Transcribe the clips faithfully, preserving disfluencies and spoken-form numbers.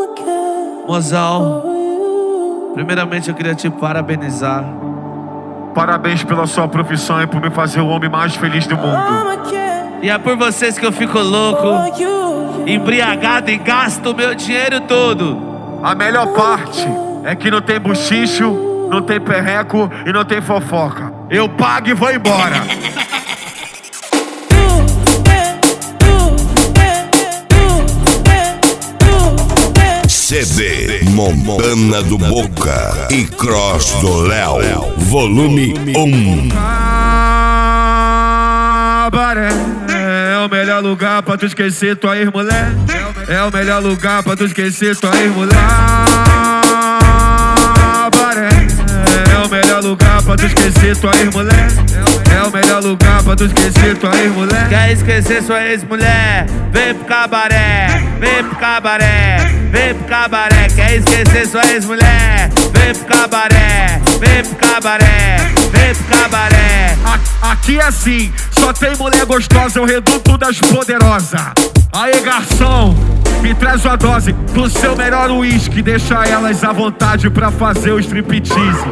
Mozão, primeiramente eu queria te parabenizar. Parabéns pela sua profissão e por me fazer o homem mais feliz do mundo. E é por vocês que eu fico louco, embriagado e gasto o meu dinheiro todo. A melhor parte é que não tem buchicho, não tem perreco e não tem fofoca. Eu pago e vou embora. C D Montana do Boca e Cross do Léo, volume um. Cabaré é o melhor lugar pra tu esquecer tua ex-mulher. É o melhor lugar pra tu esquecer tua ex-mulher. Cabaré é o melhor lugar pra tu esquecer tua ex-mulher. É o melhor lugar pra tu esquecer tua ex-mulher. Quer esquecer sua ex-mulher? Vem pro cabaré, vem pro cabaré, vem pro cabaré. Quer esquecer sua ex-mulher? Vem pro cabaré, vem pro cabaré, vem pro cabaré. Aqui é assim, só tem mulher gostosa, é o reduto das poderosas. Aê, garçom, me traz uma dose do seu melhor uísque. Deixa elas à vontade pra fazer o striptease.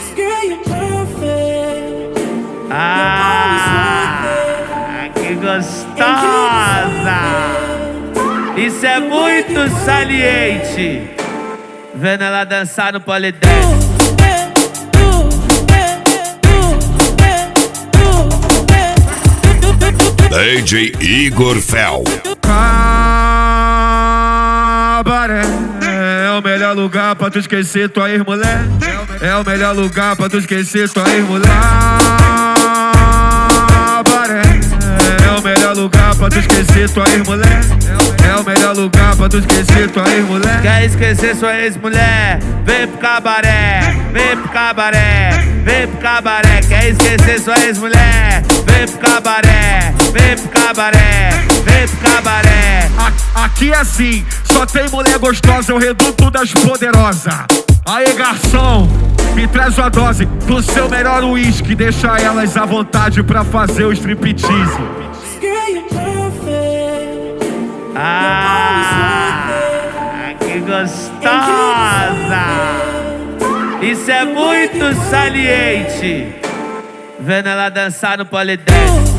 Ah, que gostosa! Isso é muito saliente. Vendo ela dançar no polidense. D J Igor Fel. Cabaré é o melhor lugar pra tu esquecer tua ex-mulher. É o melhor lugar pra tu esquecer tua ex-mulher. Cabaré é o melhor lugar pra tu esquecer tua ex-mulher. É o melhor lugar pra tu esquecer tua ex-mulher. Quer esquecer sua ex-mulher? Vem pro cabaré, vem pro cabaré, vem pro cabaré. Quer esquecer sua ex-mulher? Vem pro cabaré, vem pro cabaré, vem pro cabaré. Aqui é assim, só tem mulher gostosa, é o reduto das poderosas. Aê, garçom, me traz uma dose do seu melhor uísque. Deixa elas à vontade pra fazer o striptease. Ah, que gostosa! Isso é muito saliente. Vendo ela dançar no polidense.